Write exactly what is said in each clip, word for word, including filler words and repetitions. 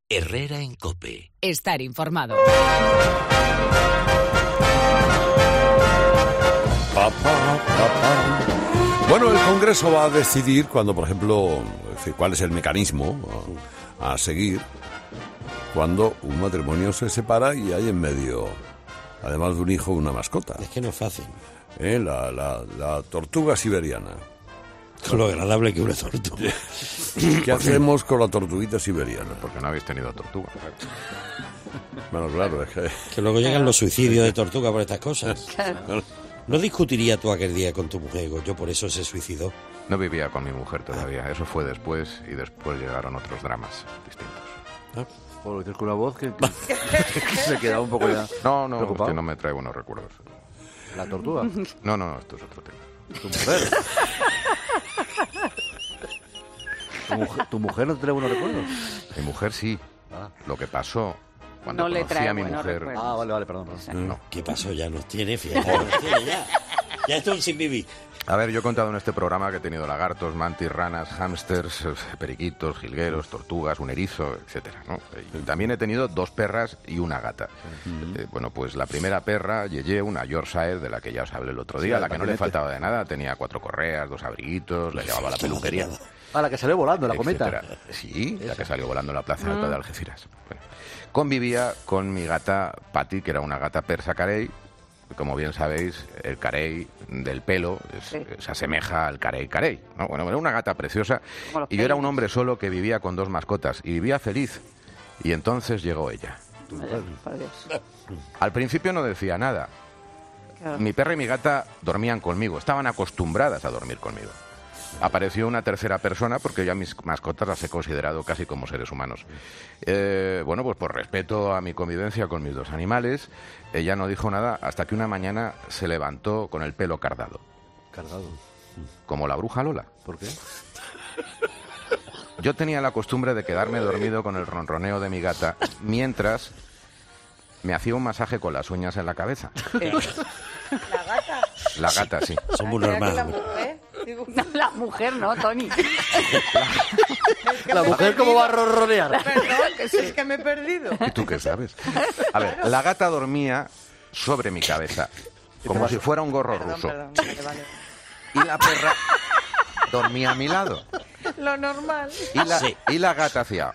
Herrera en COPE. Estar informado. Pa, pa, pa, pa. Bueno, el Congreso va a decidir cuando, por ejemplo, cuál es el mecanismo a, a seguir cuando un matrimonio se separa y hay en medio, además de un hijo, una mascota. Es que no es fácil. ¿Eh? La, la, la tortuga siberiana. Con lo agradable que una tortuga. ¿Qué hacemos con la tortuguita siberiana? Porque no habéis tenido tortuga. Bueno, claro, es que... Que luego llegan los suicidios de tortuga por estas cosas. Claro. ¿No discutirías tú aquel día con tu mujer? Yo por eso se suicidó. No vivía con mi mujer todavía. Eso fue después y después llegaron otros dramas distintos. ¿Ah? O lo dices con una voz que, que, que se queda un poco ya No, no, preocupado. que no me trae buenos recuerdos. ¿La tortuga? No, no, no, esto es otro tema. ¿Tu mujer? ¿Tu mujer, ¿Tu mujer no te trae buenos recuerdos? Mi mujer sí. Ah. Lo que pasó cuando No le conocí trae a mi buenos mujer... recuerdos. Ah, vale, vale, perdón. perdón. No. ¿Qué pasó? Ya nos tiene, fíjate. Nos tiene ya. Ya estoy sin vivir. A ver, yo he contado en este programa que he tenido lagartos, mantis, ranas, hámsters, eh, periquitos, jilgueros, tortugas, un erizo, etcétera, ¿no? Y también he tenido dos perras y una gata. Eh, bueno, pues la primera perra, Yeye, una Yorkshire, de la que ya os hablé el otro día, Sí, a la que no le patinete. faltaba de nada, tenía cuatro correas, dos abriguitos, la llevaba a la peluquería, Ah, la que salió volando, la cometa. etcétera. Sí, la que salió volando en la plaza alta de Algeciras. Bueno, convivía con mi gata Patty, que era una gata persa carey. Como bien sabéis, el carey del pelo es- Sí. se asemeja al carey carey, ¿no? Bueno, era una gata preciosa Como los y yo era un peines. hombre solo que vivía con dos mascotas y vivía feliz. Y entonces llegó ella. Vaya, por Dios. Al principio no decía nada. Claro. Mi perra y mi gata dormían conmigo, estaban acostumbradas a dormir conmigo. Apareció una tercera persona porque ya mis mascotas las he considerado casi como seres humanos. Eh, bueno, pues por respeto a mi convivencia con mis dos animales, ella no dijo nada hasta que una mañana se levantó con el pelo cardado, Cargado. como la bruja Lola. ¿Por qué? Yo tenía la costumbre de quedarme dormido con el ronroneo de mi gata mientras me hacía un masaje con las uñas en la cabeza. Eh, La gata. La gata, sí. Son muy Creía que la normales. mujer. Digo, no, la mujer no, Tony. es que ¿La me he mujer cómo perdido. va a ronronear? Perdón, que sí, es que me he perdido. ¿Y tú qué sabes? A ver, la gata dormía sobre mi cabeza, como si fuera un gorro Perdón, ruso. perdón, vale, vale. Y la perra dormía a mi lado. Lo normal. Y la, Sí. y la gata hacía...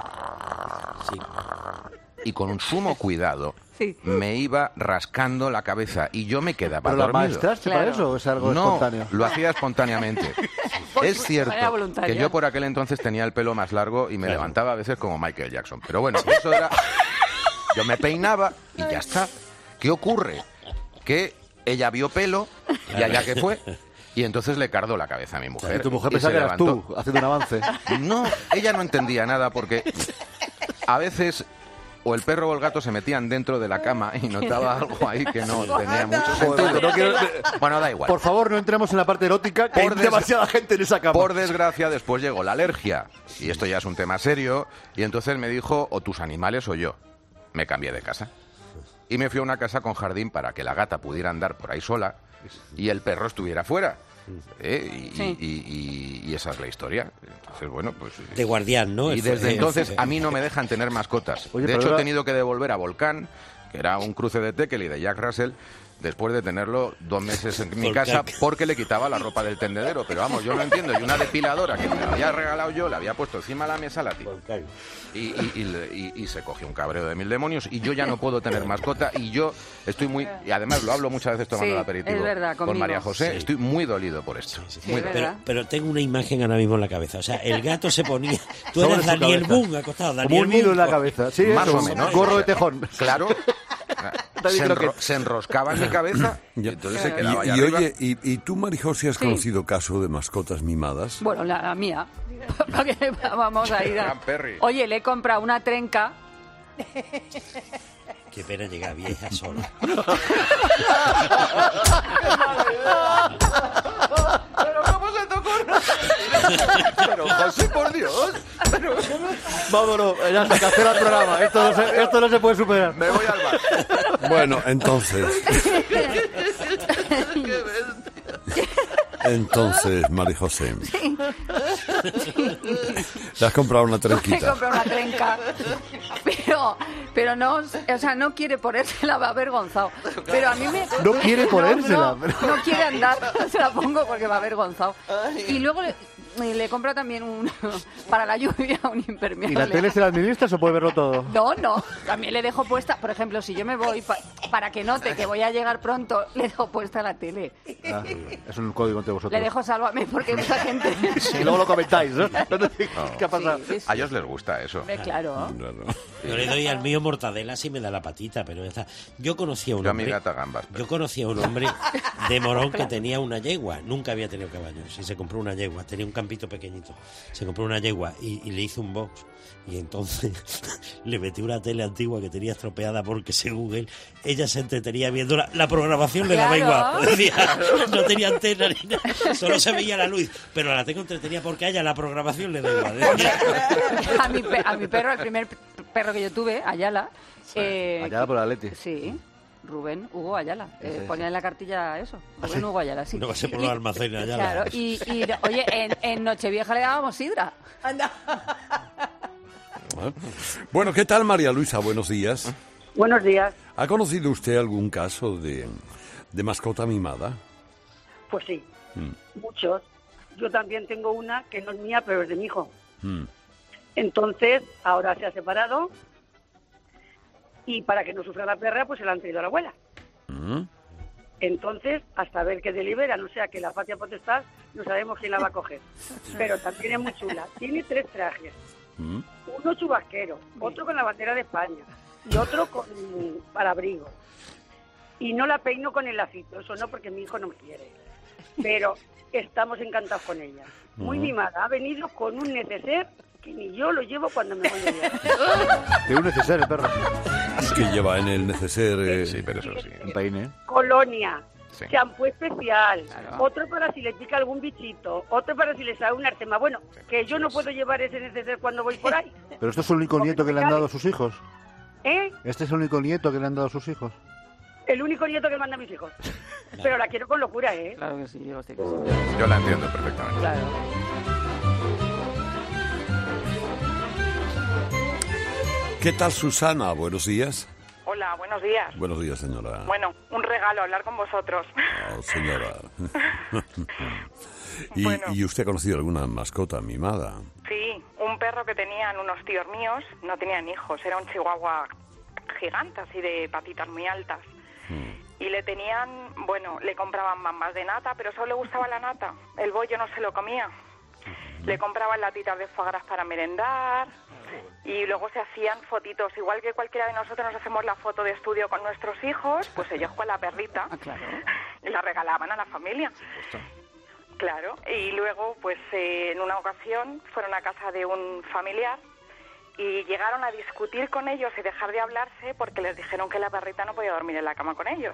Sí. Y con un sumo cuidado Sí. me iba rascando la cabeza y yo me quedaba ¿Pero la dormido. maestraste Claro. para eso o es algo No, espontáneo? lo hacía espontáneamente. Es cierto manera voluntaria. que yo por aquel entonces tenía el pelo más largo y me levantaba a veces como Michael Jackson. Pero bueno, eso era... Yo me peinaba y ya está. ¿Qué ocurre? Que ella vio pelo y allá que fue. Y entonces le cardó la cabeza a mi mujer. Y tu mujer y pensaba se que eras levantó. tú, haciendo un avance. No, ella no entendía nada porque a veces o el perro o el gato se metían dentro de la cama y notaba algo ahí que no tenía mucho Joder, sentido. no quiero- Bueno, da igual. Por favor, no entremos en la parte erótica, que Por hay des- demasiada gente en esa cama. Por desgracia, después llegó la alergia. Y esto ya es un tema serio. Y entonces me dijo, o tus animales o yo. Me cambié de casa. Y me fui a una casa con jardín para que la gata pudiera andar por ahí sola y el perro estuviera fuera. ¿Eh? Y, Sí. y- y- y esa es la historia. Entonces, bueno, pues... De guardián, ¿no? Y El- desde el- entonces a mí no me dejan tener mascotas. Oye, de pero hecho, he ahora- tenido que devolver a Volcán, que era un cruce de Teckel y de Jack Russell, después de tenerlo dos meses en mi Volcán. casa porque le quitaba la ropa del tendedero. Pero vamos, yo no entiendo. Y una depiladora que me la había regalado yo, la había puesto encima de la mesa, la tiró. Volcán. Y, y- y le- y- y se cogió un cabreo de mil demonios y yo ya no puedo tener mascota y yo estoy muy... Y además lo hablo muchas veces tomando Sí, el aperitivo es verdad, con conmigo. María José. Sí. Estoy muy dolido por esto. Sí, Muy es dolido. Pero, verdad. pero tengo una imagen ahora mismo en la cabeza. O sea, el gato se ponía... Tú Sobre eras su Daniel cabeza. Boone acostado. Como Daniel un hilo Boone en la con- cabeza. Sí, Más eso, o menos. gorro de tejón. Claro. David Se, enro- Crockett. se enroscaba en mi cabeza y Ya. entonces se Y, quedaba ahí y arriba. oye, y, y tú, Marijose, has Sí. conocido caso de mascotas mimadas? Bueno, la, la mía. Porque vamos a ir a... Gran Perry. Oye, le he comprado una trenca. Qué pena llegar vieja sola. Pero ¿cómo se te ocurre? Pero José, por Dios. Pero Vámonos, ya se cancela el programa. Esto no se, esto no se puede superar. me voy al bar. Bueno, entonces... Entonces, Marijose, Te has comprado una Me he trenquita. comprado una trenca. Pero, pero no, o sea, no quiere ponérsela, va avergonzado. Pero a mí me... No quiere ponérsela, No, pero- no, no quiere andar, se la pongo porque va avergonzado. Y luego le, le compro también un, para la lluvia, un impermeable. ¿Y la tele se la administras o puede verlo todo? No, no, también le dejo puesta, por ejemplo, si yo me voy, pa- para que note que voy a llegar pronto, le dejo puesta la tele. Ah, es un código entre vosotros. Le dejo sálvame porque mucha gente... Y luego lo comentáis, ¿no? ¿Qué ha pasado? Sí, sí, sí. A ellos les gusta eso. Hombre, claro. Claro. Yo le doy al mío mortadela si me da la patita, pero ya está. Yo conocí a un Yo a mi hombre... gata gambas. pero- Yo conocí a un hombre de Morón que tenía una yegua. Nunca había tenido caballos. Y se compró una yegua. Tenía un campito pequeñito. Se compró una yegua y, y le hizo un box. Y entonces le metió una tele antigua que tenía estropeada porque, según él, ella se entretenía viendo la, la programación de la Claro. yegua. Decía, no tenía antena ni nada. Solo se veía la luz. Pero la tengo entretenida porque a ella la programación le da igual. Decía. A mi, pe- a mi perro, el primer perro que yo tuve, Ayala. eh, Ayala por Atleti. Sí, Rubén Hugo Ayala. Eh, Ese, ponía en la cartilla eso. Rubén Hugo Ayala, sí. No va a ser por los Y- almacenes Ayala. Claro, y, y, oye, en, en Nochevieja le dábamos sidra. Anda. Bueno, ¿qué tal, María Luisa? Buenos días. Buenos días. ¿Ha conocido usted algún caso de, de mascota mimada? Pues sí, Mm, muchos. Yo también tengo una que no es mía, pero es de mi hijo. mm. Entonces, ahora se ha separado y para que no sufra la perra, pues se la han traído a la abuela. Mm. Entonces, hasta ver que deliberan, o sea, que la patria potestad, no sabemos quién la va a coger. Pero también es muy chula. Tiene tres trajes. Mm. Uno chubasquero, otro con la bandera de España y otro con parabrigo. Y no la peino con el lacito, eso no, porque mi hijo no me quiere. Pero estamos encantados con ella. Muy mimada. Ha venido con un neceser que ni yo lo llevo cuando me voy de viaje. Tiene un necesario, perro. Que lleva en el neceser... eh, Sí, pero eso sí. Un peine. Colonia, Sí. champú especial, Claro. otro para si le pica algún bichito, otro para si le sale un artema. Bueno, que yo no puedo llevar ese neceser cuando voy por ahí. Pero esto es el único nieto que le han dado a sus hijos. ¿Eh? Este es el único nieto que le han dado a sus hijos. El único nieto que manda a mis hijos. Pero la quiero con locura, ¿eh? Claro que sí, yo sé que sí. Yo la entiendo perfectamente. Claro. ¿Qué tal, Susana? Buenos días. Hola, buenos días. Buenos días, señora. Bueno, un regalo hablar con vosotros. Oh, señora. ¿Y, Bueno. ¿Y usted ha conocido alguna mascota mimada? Sí, un perro que tenían unos tíos míos, no tenían hijos, era un chihuahua gigante, así de patitas muy altas. Y le tenían, bueno, le compraban mambas de nata, pero solo le gustaba la nata. El bollo no se lo comía. Le compraban latitas de foie gras para merendar. Y luego se hacían fotitos, igual que cualquiera de nosotros nos hacemos la foto de estudio con nuestros hijos, pues ellos con la perrita. Ah, claro. Y la regalaban a la familia. Claro, y luego, pues eh, en una ocasión fueron a casa de un familiar y llegaron a discutir con ellos y dejar de hablarse porque les dijeron que la perrita no podía dormir en la cama con ellos.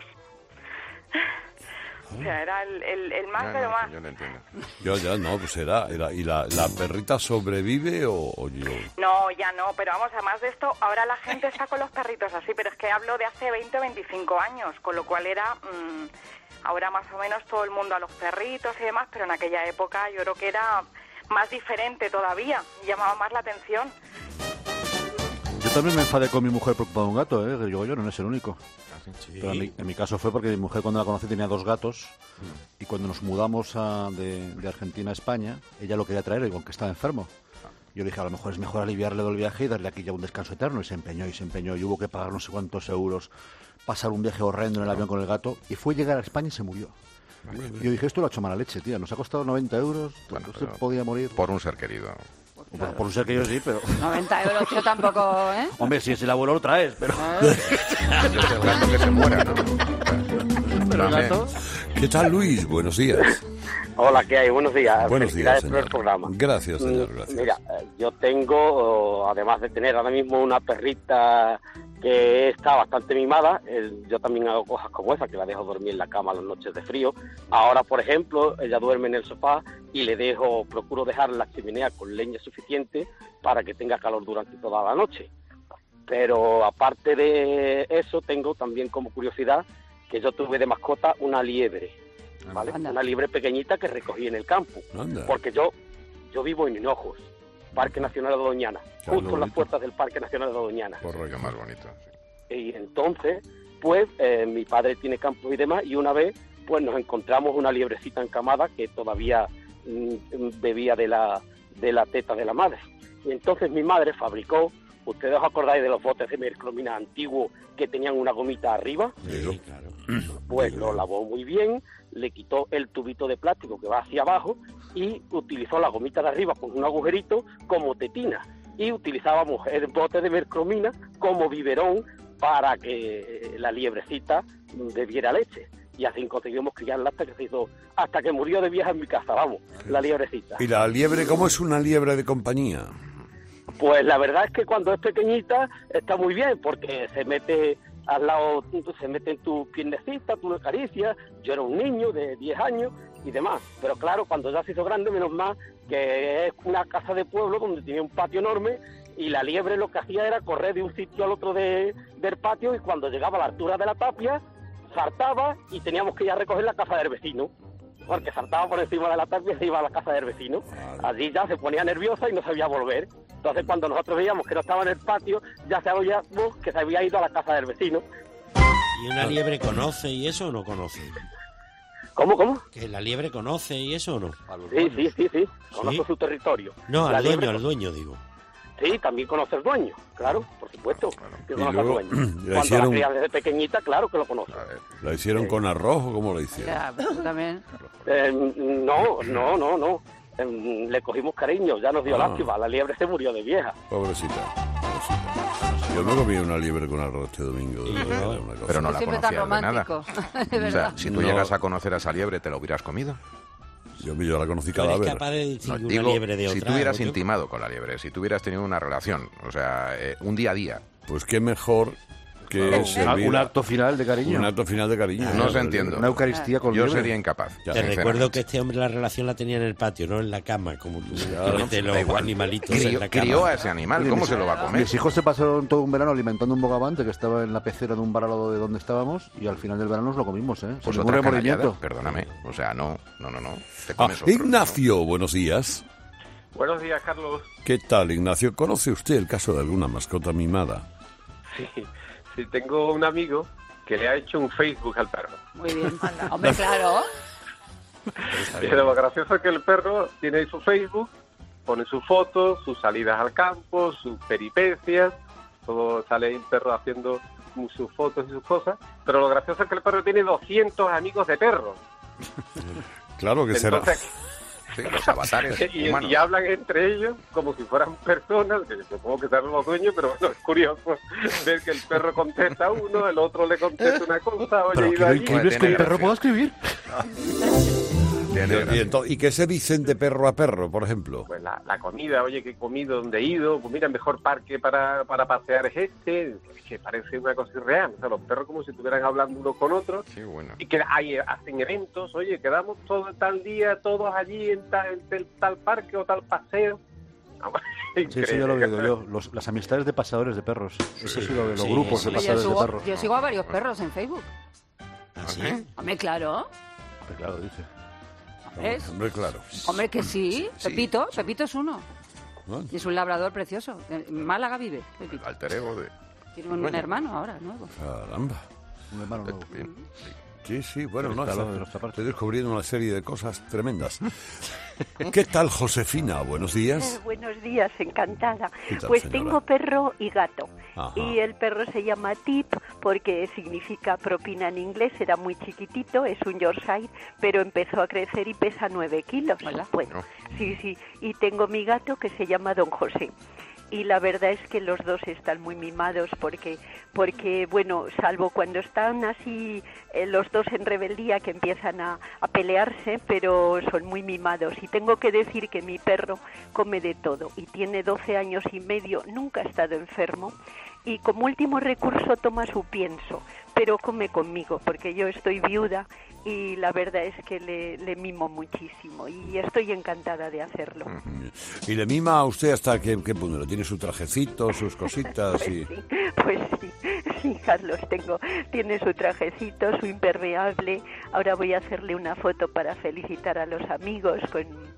O sea, era el, el, el más No, pero no, más. yo lo entiendo. Yo ya no, pues era... era ¿Y la, la perrita sobrevive o, o yo? No, ya no, pero vamos, además de esto, ahora la gente está con los perritos así, pero es que hablo de hace veinte o veinticinco años, con lo cual era... Mmm, ahora más o menos todo el mundo a los perritos y demás, pero en aquella época yo creo que era más diferente todavía, llamaba más la atención. Yo también me enfadé con mi mujer preocupada de un gato, ¿eh? Que digo yo, no es el único. Sí. Pero en mi, en mi caso fue porque mi mujer cuando la conocí tenía dos gatos y cuando nos mudamos a- de, de Argentina a España, ella lo quería traer y con que estaba enfermo. Yo le dije, a lo mejor es mejor aliviarle del viaje y darle aquí ya un descanso eterno. Y se empeñó y se empeñó y hubo que pagar no sé cuántos euros, pasar un viaje horrendo en el avión con el gato y fue llegar a España y se murió. Y yo dije, esto lo ha hecho mala leche, tía, nos ha costado noventa euros, Bueno, usted pero podía morir. Por un ser querido. Por, por un ser que yo sí, pero... noventa euros yo tampoco, ¿eh? Hombre, si es el abuelo lo traes, pero... Es el gato que se muera, ¿no? pero el También. gato... ¿Qué tal, Luis? Buenos días. Hola, ¿qué hay? Buenos días. Buenos días, Felicidades por señor. el programa. Gracias, señor, Mm, gracias. Mira, eh, yo tengo, oh, además de tener ahora mismo una perrita que está bastante mimada, el- yo también hago cosas como esa, que la dejo dormir en la cama las noches de frío. Ahora, por ejemplo, ella duerme en el sofá y le dejo, procuro dejar la chimenea con leña suficiente para que tenga calor durante toda la noche. Pero aparte de eso, tengo también como curiosidad que yo tuve de mascota una liebre, ¿vale? Anda. Una liebre pequeñita que recogí en el campo. Anda. Porque yo yo vivo en Hinojos, Parque Nacional de Doñana, Claro, justo en las bonito. puertas del Parque Nacional de Doñana. Correcto, más bonito. Sí. Y entonces, pues, eh, mi padre tiene campos y demás, y una vez, pues, nos encontramos una liebrecita encamada que todavía mm, bebía de la, de la teta de la madre. Y entonces mi madre fabricó, ¿ustedes os acordáis de los botes de mercromina antiguos que tenían una gomita arriba? Sí, claro. Pues lo lavó muy bien, le quitó el tubito de plástico que va hacia abajo y utilizó la gomita de arriba con un agujerito como tetina. Y utilizábamos el bote de mercromina como biberón para que la liebrecita bebiera leche. Y así conseguimos criarla hasta que se hizo, hasta que murió de vieja en mi casa, vamos, la liebrecita. ¿Y la liebre, cómo es una liebre de compañía? Pues la verdad es que cuando es pequeñita está muy bien, porque se mete al lado, se mete en tu piernecita, tú le acaricias. Yo era un niño de diez años y demás, pero claro, cuando ya se hizo grande, menos mal que es una casa de pueblo donde tenía un patio enorme, y la liebre lo que hacía era correr de un sitio al otro de, del patio, y cuando llegaba a la altura de la tapia, saltaba y teníamos que ir a recoger la casa del vecino, porque saltaba por encima de la tapia y se iba a la casa del vecino. Allí ya se ponía nerviosa y no sabía volver. Entonces cuando nosotros veíamos que no estaba en el patio, ya sabíamos que se había ido a la casa del vecino. ¿Y una liebre conoce y eso o no conoce? ¿Cómo, cómo? ¿Que la liebre conoce y eso o no? Sí, sí, sí, sí. Conozco ¿Sí? su territorio. No, La al liebre- dueño, al dueño digo. Sí, también conoce el dueño, claro, por supuesto. Que Y conoce luego, al dueño. le Cuando hicieron- la cría desde pequeñita, claro que lo conoce. ¿La hicieron con arroz o cómo la hicieron? Ya, pero tú también. Eh, no, no, no, no. Eh, le cogimos cariño, ya nos dio Ah. lástima. La liebre se murió de vieja. Pobrecita, pobrecita. Yo me comí una liebre con arroz este domingo. de verdad, era una cosa. Pero no la Siempre tan conocías de nada. romántico. De O sea, verdad. si tú No. llegas a conocer a esa liebre, ¿te la hubieras comido? Yo, yo la conocí ¿Tú eres cadáver. capaz de No, distinguir una digo, liebre de otra? si tú hubieras Goyo? intimado con la liebre, si tú hubieras tenido una relación, o sea, eh, un día a día, Pues qué mejor que Un- servir un acto final de cariño. un acto final de cariño. No se entiendo. Una Eucaristía con yo liebre. sería incapaz. Ya. Te sinceramente. recuerdo que este hombre la relación la tenía en el patio, no en la cama, como tú Claro. metes Da los igual. animalitos en Crió, la cama. crió a ese animal, Oye, ¿cómo mis- se lo va a comer? Mis hijos se pasaron todo un verano alimentando un bogavante que estaba en la pecera de un bar al lado de donde estábamos, y al final del verano nos lo comimos, ¿eh? Sin Pues ningún otra remordimiento. canallada, perdóname. O sea, no, no, no, no. Te Ah, comes otro, Ignacio, buenos días. Buenos días, Carlos. ¿Qué tal, Ignacio? ¿Conoce usted el caso de alguna mascota mimada? Sí, sí, tengo un amigo que le ha hecho un Facebook al perro. Muy bien. Hombre, claro. Pero lo gracioso es que el perro tiene su Facebook, pone sus fotos, sus salidas al campo, sus peripecias, todo sale ahí el perro haciendo sus fotos y sus cosas, pero lo gracioso es que el perro tiene doscientos amigos de perros. Claro que será. Entonces, Sí, los avatares y, humanos. y hablan entre ellos como si fueran personas, que supongo que serán los dueños, pero bueno, es curioso ver que el perro contesta a uno, el otro le contesta una cosa, Pero oye, que iba lo allí. increíble es que el perro pueda escribir. Tiene Y, gracia. ento- ¿Y qué se dicen de perro a perro, por ejemplo? Pues la, la comida, oye, que he comido, dónde he ido, pues mira, el mejor parque para, para pasear es este, que parece una cosa irreal, o sea, los perros como si estuvieran hablando unos con otros, Qué bueno. y que hay, hacen eventos, oye, quedamos todo tal día, todos allí en tal, en tal, tal parque o tal paseo. Sí, eso ya lo veo yo. Los- las amistades de pasadores de perros. Eso sí lo veo, los Sí, grupos sí. de Yo pasadores de sigo, perros. yo sigo a varios perros en Facebook. ¿Ah, sí? Hombre, claro. Pues claro, dice. Hombre, Hombre, claro. hombre, que sí. Sí. Pepito, Pepito es uno. ¿No? Y es un labrador precioso. En Málaga vive, Pepito. Alter ego de... Tiene un Bueno. hermano ahora, nuevo. Caramba. Un hermano nuevo. Bien. Sí, sí, bueno, Pero no, está está- lo de nuestra parte. estoy descubriendo una serie de cosas tremendas. ¿Qué tal, Josefina? Buenos días. Eh, buenos días, encantada. ¿Qué tal, Pues señora? tengo perro y gato. Ajá. Y el perro se llama Tip porque significa propina en inglés, era muy chiquitito, es un Yorkshire, pero empezó a crecer y pesa nueve kilos. Hola. Bueno, sí, sí. Y tengo mi gato que se llama Don José. Y la verdad es que los dos están muy mimados porque, porque bueno, salvo cuando están así eh, los dos en rebeldía que empiezan a, a pelearse, pero son muy mimados. Y tengo que decir que mi perro come de todo y tiene doce años y medio, nunca ha estado enfermo y como último recurso toma su pienso, pero come conmigo porque yo estoy viuda y la verdad es que le, le mimo muchísimo y estoy encantada de hacerlo. ¿Y le mima a usted hasta qué, qué punto? ¿Le tiene su trajecito, sus cositas? Pues y... sí, pues sí, sí, Carlos, tengo, tiene su trajecito, su impermeable. Ahora voy a hacerle una foto para felicitar a los amigos con,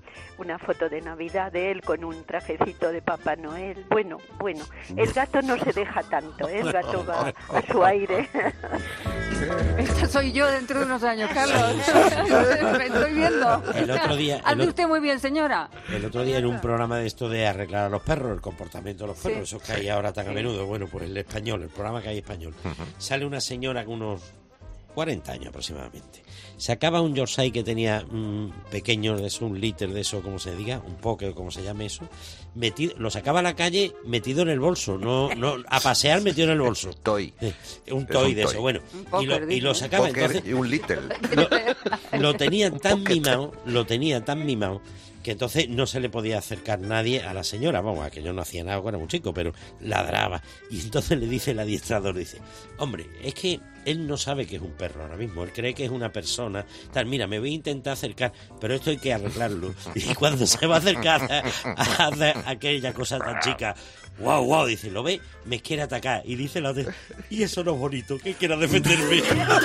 una foto de Navidad de él con un trajecito de Papá Noel. Bueno, bueno, el gato no se deja tanto, ¿eh? El gato va a su aire. Esta soy yo dentro de unos años, Carlos. Me estoy viendo. El otro día... Hazme el usted muy bien, señora. El otro día en un programa de esto de arreglar a los perros, el comportamiento de los perros, Sí. esos que hay ahora tan a menudo, bueno, pues el español, el programa que hay español, sale una señora con unos cuarenta años aproximadamente. Sacaba un Yorkshire que tenía mmm, pequeño, de eso, un liter de eso, como se diga, un poke, como se llame eso, metido, lo sacaba a la calle metido en el bolso, no, no a pasear metido en el bolso. Toy. Eh, un Es toy un de toy. eso, bueno. Un Y lo, póker, y lo dice. sacaba Poker entonces. y un little. Lo, lo tenía tan mimado, lo tenía tan mimado, que entonces no se le podía acercar nadie a la señora, vamos, a que yo no hacía nada cuando era un chico, pero ladraba. Y entonces le dice el adiestrador, dice, hombre, es que él no sabe que es un perro ahora mismo, él cree que es una persona, tal, mira, me voy a intentar acercar, pero esto hay que arreglarlo. Y cuando se va a acercar a, a, a aquella cosa tan chica, wow, wow, dice, ¿lo ve? Me quiere atacar. Y dice la de, y eso no es bonito, que quiera defenderme.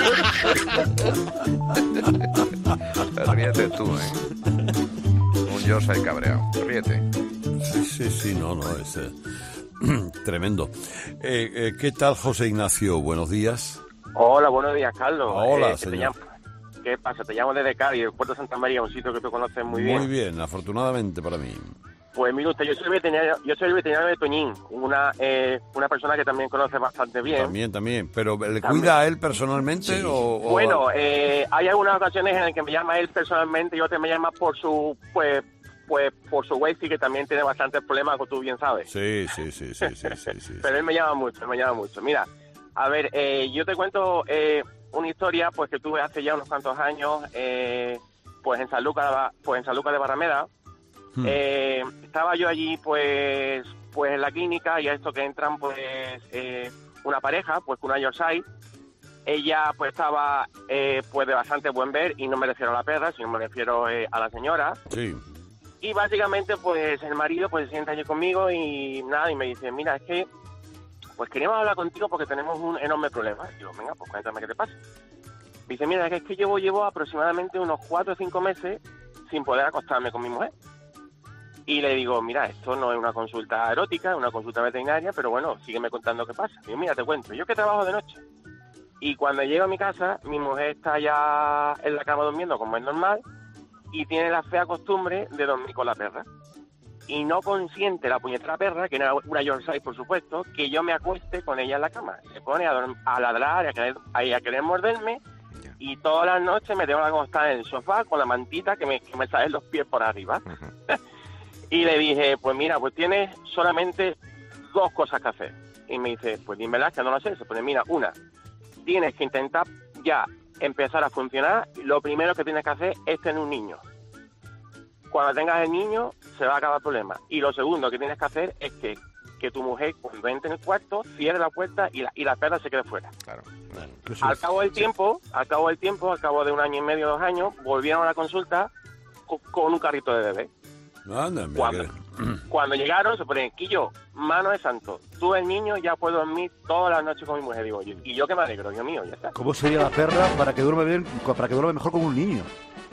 Ríete tú, ¿eh? Un Yorkshire cabreado. Ríete. Sí, sí, sí, no, no, es eh, tremendo. Eh, eh, ¿Qué tal, José Ignacio? Buenos días. Hola, buenos días, Carlos. Hola, Eh, que te señor. llamo- ¿Qué pasa? Te llamo desde Cádiz, el Puerto Santa María, un sitio que tú conoces muy bien. Muy bien, afortunadamente para mí. Pues mire usted, yo soy veterinario, yo soy el veterinario de Toñín, una eh, una persona que también conoce bastante bien. También, también. ¿Pero le También. cuida a él personalmente? Sí. O, o- Bueno, eh, hay algunas ocasiones en las que me llama él personalmente y otras me llama por su, pues, pues por su wifi, que también tiene bastantes problemas, como tú bien sabes. Sí, sí, sí, sí, sí, sí, sí. Pero él me llama mucho, él me llama mucho. Mira, a ver, eh, yo te cuento eh, una historia pues que tuve hace ya unos cuantos años, eh, pues en San Lucas, pues en San Lucas de Barrameda. Hmm. Eh, estaba yo allí pues pues en la clínica y a esto que entran pues eh, una pareja, pues con una Yorkshire. Ella pues estaba eh, pues de bastante buen ver, y no me refiero a la perra, sino me refiero eh, a la señora. Sí. Y básicamente, pues, el marido, pues, se sienta allí conmigo y nada, y me dice, mira, es que, pues, queríamos hablar contigo porque tenemos un enorme problema. Y digo, venga, pues, cuéntame qué te pasa. Dice, mira, es que, es que llevo, llevo aproximadamente unos cuatro o cinco meses sin poder acostarme con mi mujer. Y le digo, mira, esto no es una consulta erótica, es una consulta veterinaria, pero bueno, sígueme contando qué pasa. Y digo, mira, te cuento, yo que trabajo de noche. Y cuando llego a mi casa, mi mujer está ya en la cama durmiendo, como es normal, y tiene la fea costumbre de dormir con la perra. Y no consiente la puñetera perra, que era una Yorkshire, por supuesto, que yo me acueste con ella en la cama. Se pone a, dorm- a ladrar, a querer, a, a querer morderme, y todas las noches me tengo que acostar en el sofá con la mantita que me, que me salen los pies por arriba. Y le dije, pues mira, pues tienes solamente dos cosas que hacer. Y me dice, pues dímelas, que no lo sé. Se pone, mira, una, tienes que intentar ya empezar a funcionar. Lo primero que tienes que hacer es tener un niño. Cuando tengas el niño, se va a acabar el problema. Y lo segundo que tienes que hacer es que, que tu mujer, cuando entre en el cuarto, cierre la puerta y la, y la perra se quede fuera. Claro. Al cabo del tiempo, al cabo del tiempo, al cabo de un año y medio, dos años, volvieron a la consulta co- con un carrito de bebé. Anda, mira Cuando, que- cuando llegaron, se ponen, Quillo, mano de santo, tú el niño ya puedo dormir todas las noches con mi mujer, digo yo. Y yo que me alegro, Dios mío, ya está. ¿Cómo sería la perra para que duerme bien, para que duerme mejor con un niño?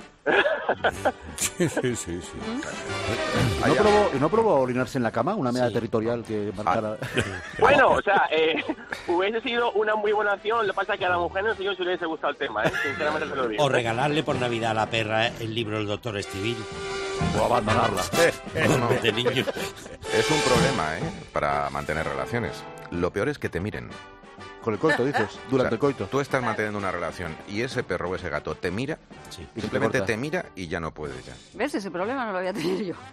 Sí, sí, sí, sí. ¿Y no probó, y no probó orinarse en la cama? Una medida territorial que marcara... Bueno, o sea, eh, hubiese sido una muy buena acción, lo que pasa es que a la mujer no sé yo si le hubiese gustado el tema, ¿eh? Sinceramente te lo digo. O regalarle por Navidad a la perra el libro del doctor Estivil. O abandonarla. No, De niño. es un problema, ¿eh? Para mantener relaciones. Lo peor es que te miren. Con el coito, dices, durante el coito. Tú estás manteniendo una relación y ese perro o ese gato te mira, Y simplemente se te te mira y ya no puedes ya. ¿Ves? Ese problema no lo voy a tener yo.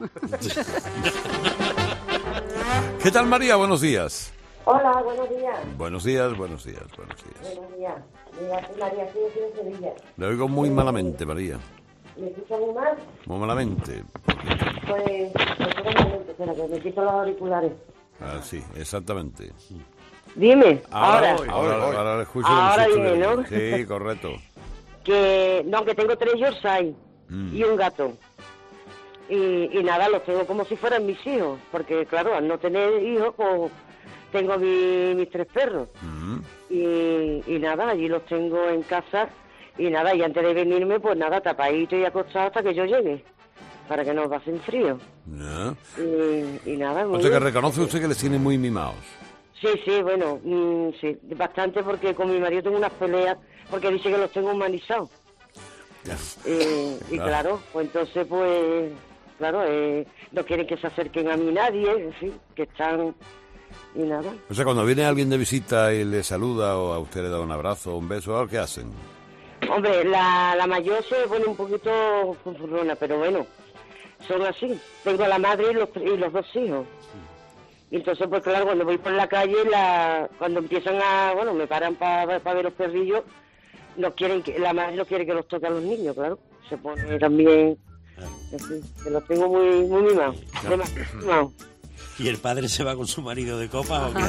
¿Qué tal, María? Buenos días. Hola, buenos días. Buenos días, buenos días, buenos días. Buenos días. Mira, soy María, estoy aquí en Sevilla. Le oigo muy malamente, María. ¿Me escucha muy mal? Muy malamente. Pues, espera un momento, espera, que me quito los auriculares. Ah, sí, exactamente. Dime, Ahora, ahora. ahora, ahora le escucho. Ahora le escucho viene, bien. ¿no? Sí, correcto. Que, no, que tengo tres Yorkshire Mm. y un gato. Y, y nada, los tengo como si fueran mis hijos. Porque, claro, al no tener hijos, pues tengo mi- mis tres perros. Mm. Y, y nada, allí los tengo en casa. Y nada, y antes de venirme, pues nada, tapadito y acostado hasta que yo llegue. para que no pasen frío. ¿No? Y, y nada, muy O sea que bien. reconoce usted que les tiene muy mimados. Sí, sí, bueno, mm, sí, bastante porque con mi marido tengo unas peleas porque dice que los tengo humanizados. Eh, y Claro. claro, pues entonces, pues, claro, eh, no quieren que se acerquen a mí nadie, en fin, que están, y nada. O sea, cuando viene alguien de visita y le saluda o a usted le da un abrazo o un beso, ¿qué hacen? Hombre, la, la mayor se pone un poquito funfurrona, pero bueno, son así. Tengo a la madre y los, y los dos hijos. Y entonces, pues claro, cuando voy por la calle, la, cuando empiezan a, bueno, me paran para ver los perrillos, no quieren que, la madre no quiere que los toque a los niños, claro. Se pone también, en fin, que los tengo muy, muy mimados. Demasiado mimados. ¿Y el padre se va con su marido de copa o qué?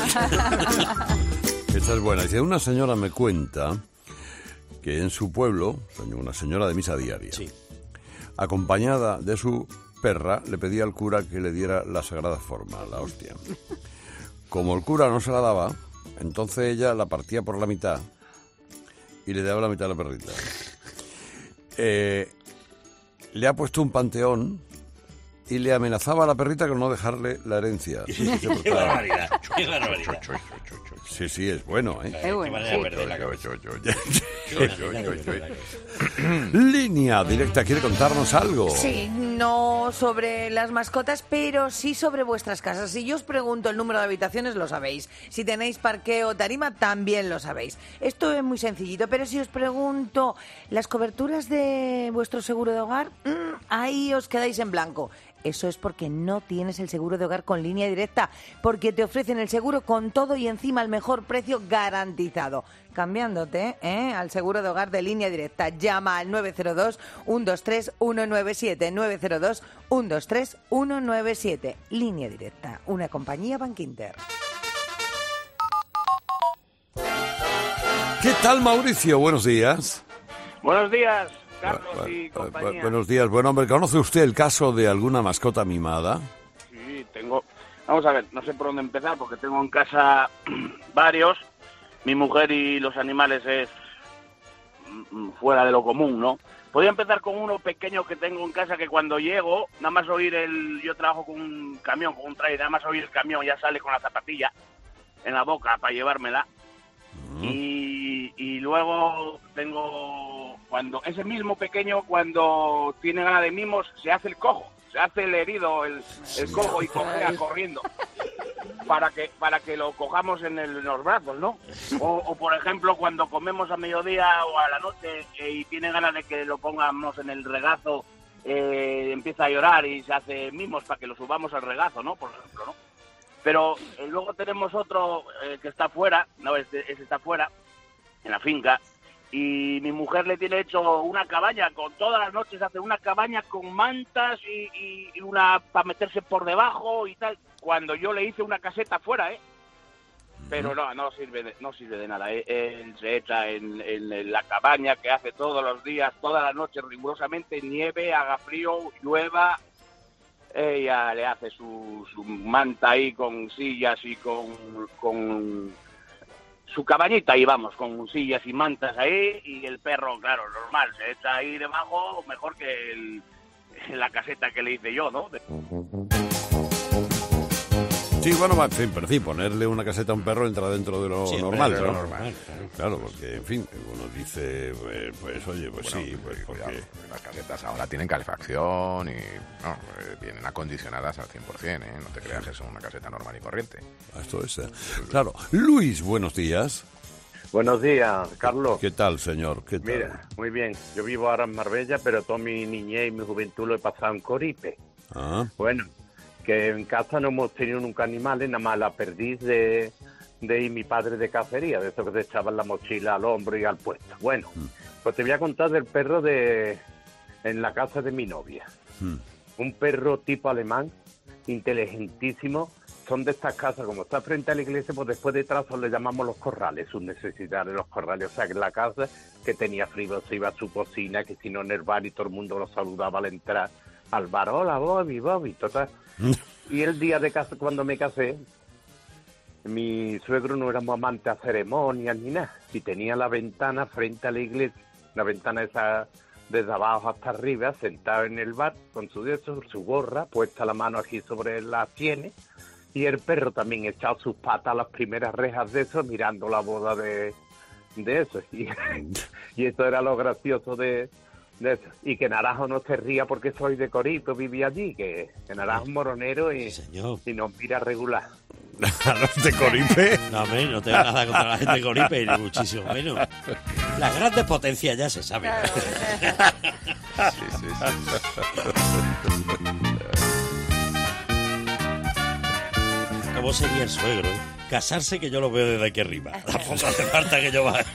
Esta es buena. Dice, una señora me cuenta que en su pueblo, una señora de misa diaria, acompañada de su perra, le pedía al cura que le diera la sagrada forma, la hostia. Como el cura no se la daba, entonces ella la partía por la mitad y le daba la mitad a la perrita. Eh, le ha puesto un panteón y le amenazaba a la perrita con no dejarle la herencia. ¡Qué barbaridad! ¡Qué barbaridad! Sí, sí, es bueno, ¿eh? Es bueno, sí. Línea directa, ¿quiere contarnos algo? Sí, no sobre las mascotas, pero sí sobre vuestras casas. Si yo os pregunto el número de habitaciones, lo sabéis. Si tenéis parqueo o tarima, también lo sabéis. Esto es muy sencillito, pero si os pregunto las coberturas de vuestro seguro de hogar, mmm, ahí os quedáis en blanco. Eso es porque no tienes el seguro de hogar con Línea Directa, porque te ofrecen el seguro con todo y encima el mejor precio garantizado. Cambiándote ¿eh? al seguro de hogar de Línea Directa. Llama al nueve cero dos, uno dos tres, uno nueve siete, nueve cero dos, uno dos tres, uno nueve siete. Línea Directa, una compañía Bankinter. ¿Qué tal, Mauricio? Buenos días. Buenos días, Carlos Bu- y bu- compañía. Buenos días. Buen hombre, ¿conoce usted el caso de alguna mascota mimada? Sí, tengo... Vamos a ver, no sé por dónde empezar porque tengo en casa varios. Mi mujer y los animales es mm, fuera de lo común, ¿no? Podría empezar con uno pequeño que tengo en casa que cuando llego, nada más oír el... Yo trabajo con un camión, con un trailer, nada más oír el camión ya sale con la zapatilla en la boca para llevármela. Y, y luego tengo, cuando ese mismo pequeño, cuando tiene ganas de mimos, se hace el cojo, se hace el herido, el, el cojo y cojea corriendo para que para que lo cojamos en, el- en los brazos, ¿no? O, o, por ejemplo, cuando comemos a mediodía o a la noche eh, y tiene ganas de que lo pongamos en el regazo, eh, empieza a llorar y se hace mimos para que lo subamos al regazo, ¿no? Por ejemplo, ¿no? Pero eh, luego tenemos otro eh, que está fuera, no, ese, ese está fuera, en la finca, y mi mujer le tiene hecho una cabaña, con todas las noches hace una cabaña con mantas y, y- y una para meterse por debajo y tal, cuando yo le hice una caseta fuera, ¿eh? Pero no, no sirve de, no sirve de nada, ¿eh? Él se echa en, en la cabaña que hace todos los días, todas las noches rigurosamente, nieve, haga frío, llueva. Ella le hace su, su manta ahí con sillas y con, con su cabañita ahí, vamos, con sillas y mantas ahí, y el perro, claro, normal, se echa ahí debajo, mejor que el, la caseta que le hice yo, ¿no? De- Sí, bueno, va, en fin, pero sí, ponerle una caseta a un perro entra dentro de lo Sí, normal, de lo ¿no? normal, Claro, porque, en fin, uno dice, eh, pues, oye, pues Bueno, sí, pues porque... cuidado, las casetas ahora tienen calefacción y no, eh, vienen acondicionadas al cien por ciento, ¿eh? No te creas que son una caseta normal y corriente. Esto es, eh, claro. Luis, buenos días. Buenos días, Carlos. ¿Qué tal, señor? ¿Qué tal? Mira, muy bien. Yo vivo ahora en Marbella, pero toda mi niñez y mi juventud lo he pasado en Coripe. Ah, Bueno, que en casa no hemos tenido nunca animales, nada más la perdiz de, de ir mi padre de cacería, de eso que se echaban la mochila al hombro y al puesto. Bueno, pues te voy a contar del perro de en la casa de mi novia. mm, Un perro tipo alemán, inteligentísimo. Son de estas casas, como está frente a la iglesia, pues después de trazos le llamamos los corrales, sus necesidades, los corrales. O sea, que la casa que tenía frío, se iba a su cocina, que si no en el bar y todo el mundo lo saludaba al entrar al bar. Hola, Bobby, Bobby, total. Y el día de casa, cuando me casé, mi suegro no éramos amantes a ceremonias ni nada, y tenía la ventana frente a la iglesia, la ventana esa desde abajo hasta arriba, sentado en el bar, con su eso, su gorra, puesta la mano aquí sobre las sienes, y el perro también echado sus patas a las primeras rejas de eso, mirando la boda de, de eso. Y, y eso era lo gracioso de, de eso. Y que Naranjo no se ría porque soy de Corito, vivía allí, que, que Naranjo es moronero y, y nos mira regular. ¿A los de Coripe? No, hombre, no tengo nada contra la gente de Coripe, ni muchísimo menos. Las grandes potencias ya se saben. Sí, sí, sí. ¿Cómo sería el suegro? eh? Casarse, que yo lo veo desde aquí arriba. Tampoco hace falta que yo vaya.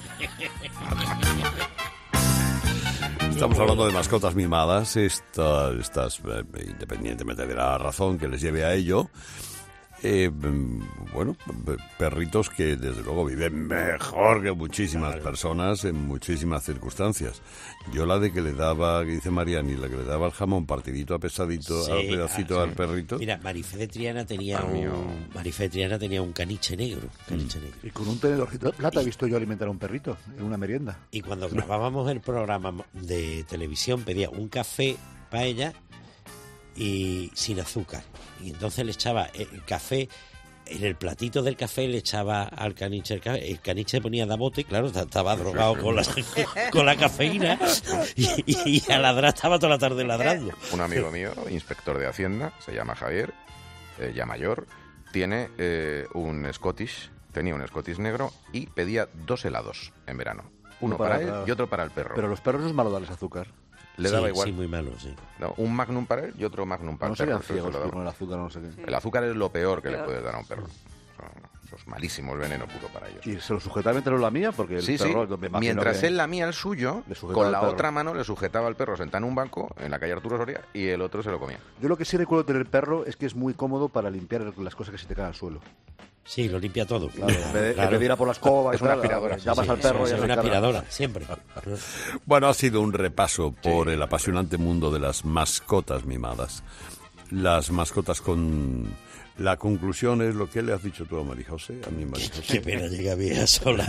Estamos hablando de mascotas mimadas, estas, estas eh, independientemente de la razón que les lleve a ello. Eh, bueno, perritos que desde luego viven mejor que muchísimas personas en muchísimas circunstancias. Yo la de que le daba, que dice Mariani, la que le daba el jamón partidito a pesadito, Sí, al pedacito ah, al sí. perrito. Mira, Marifé de Triana tenía Ah, un Marifé de Triana tenía un caniche negro, caniche negro. Y con un tenedorcito de plata he visto yo alimentar a un perrito en una merienda. Y cuando grabábamos el programa de televisión pedía un café para ella y sin azúcar. Y entonces le echaba el café, en el platito del café le echaba al caniche el café. El caniche se ponía de bote, claro, estaba drogado con la, con la cafeína y, y, y a ladrar estaba toda la tarde ladrando. Un amigo mío, inspector de Hacienda, se llama Javier, eh, ya mayor, tiene eh, un Scottish, tenía un Scottish negro y pedía dos helados en verano. Uno para, para él y otro para el perro. Pero a los perros no es malo darles azúcar. Le Sí, daba igual. sí, muy malo, sí. No, un Magnum para él y otro Magnum para No el perro. serían eso se ciegos lo daba. con el azúcar, no sé qué. El azúcar es lo peor que Peor. le puedes dar a un perro. Son- Eso es malísimo, el veneno puro para ellos. Y se lo sujetaba mientras lo lamía, porque el Sí, sí. perro... me imagino Mientras que él lamía el suyo, le sujetaba con al la perro. otra mano le sujetaba al perro sentado en un banco en la calle Arturo Soria y el otro se lo comía. Yo lo que sí recuerdo tener perro es que es muy cómodo para limpiar las cosas que se te caen al suelo. Sí, lo limpia todo. Claro, en vez de- en vez de ir a por la escoba y Es una tal, aspiradora. llamas Sí, al perro sí, y es ya una se encarga. aspiradora, siempre. Bueno, ha sido un repaso por el apasionante mundo de las mascotas mimadas. Las mascotas con... La conclusión es lo que le has dicho tú a María José, a mí María José. Qué pena llega bien sola.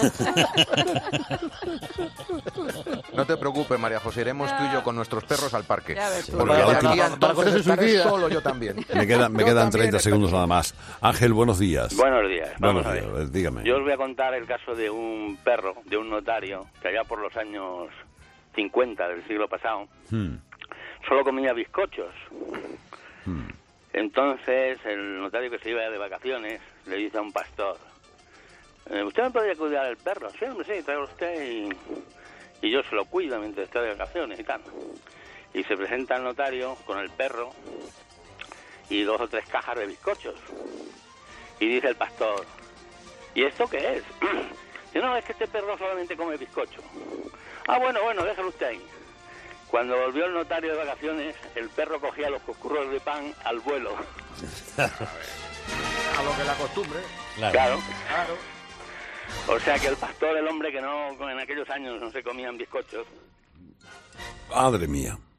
No te preocupes, María José, iremos tú y yo con nuestros perros al parque. Ya ves tú. Porque Para de la aquí última- a entonces estaré solo yo también. Me, queda- me Yo quedan también treinta estoy- segundos nada más. Ángel, buenos días. Buenos días. Vamos Buenos a días, ver. a ver, dígame. Yo os voy a contar el caso de un perro, de un notario, que allá por los años cincuenta del siglo pasado, Hmm, solo comía bizcochos. hmm. Entonces el notario, que se iba de vacaciones, le dice a un pastor: eh, ¿usted me podría cuidar el perro? Sí, hombre, sí, traiga usted y, y yo se lo cuido mientras está de vacaciones y tal. Y se presenta el notario con el perro y dos o tres cajas de bizcochos. Y dice el pastor: ¿y esto qué es? Dice: no, es que este perro solamente come bizcocho. Ah, bueno, bueno, déjalo usted ahí. Cuando volvió el notario de vacaciones, el perro cogía los coscurros de pan al vuelo. A lo que la costumbre. Claro. Claro. Claro. O sea que el pastor, el hombre que no en aquellos años no se comían bizcochos. Madre mía.